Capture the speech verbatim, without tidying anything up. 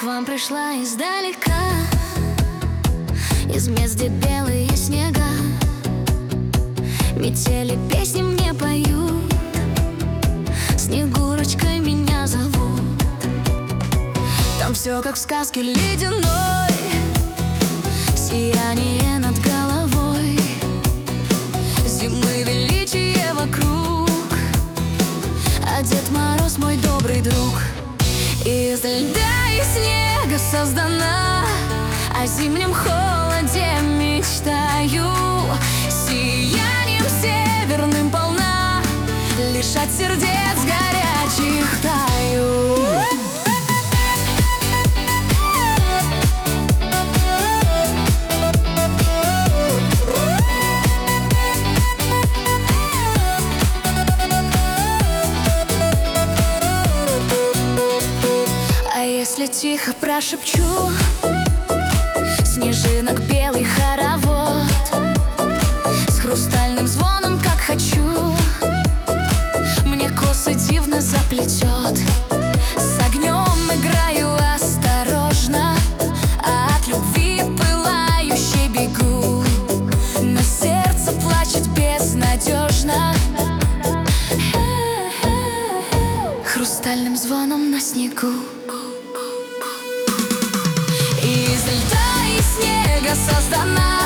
к вам пришла издалека, из мест, где белые снега. Метели песни мне поют, Снегурочкой меня зовут. Там все как в сказке ледяной, сияние над головой, зимы величие вокруг, а Дед Мороз мой добрый друг. Из льда и снега создана, о зимнем холоде мечтаю, сиянием северным полна, лишь от сердец горячих таю. Если тихо прошепчу, снежинок белый хоровод, с хрустальным звоном, как хочу, мне косы дивно заплетет. С огнем играю осторожно, а от любви пылающей бегу. На сердце плачет безнадежно, хрустальным звоном на снегу. Из льда и снега создана,